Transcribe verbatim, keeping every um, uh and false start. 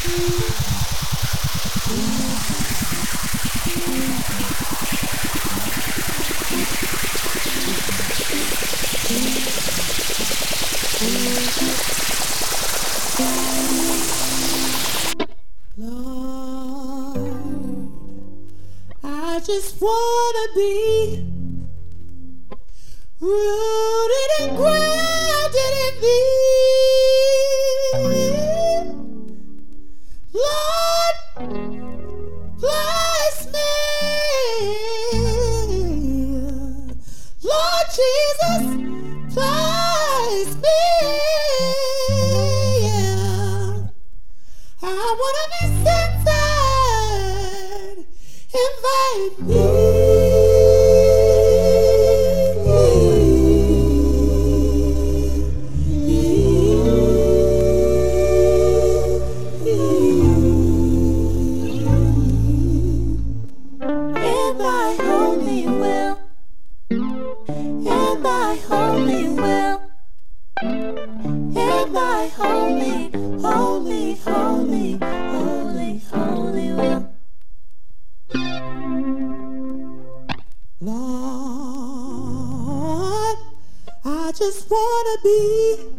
Lord, I just wanna be rooted and grounded in Thee. Lord, bless me. Lord Jesus, bless me. Yeah. I wanna be centered, invite me. In thy holy will, in thy holy will, in thy holy, holy, holy, holy, holy will. Lord, I just wanna be